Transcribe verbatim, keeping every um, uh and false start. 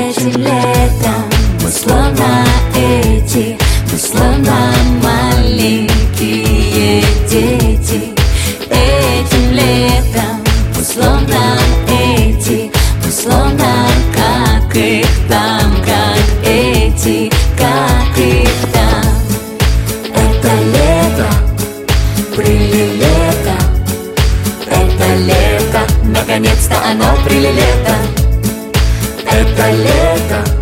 Этим летом мы словно эти, мы словно маленькие дети. Этим летом мы словно эти, мы словно как их там, как эти, как их там. Это лето, прилилето, это лето, наконец-то оно прилилето. Это лето,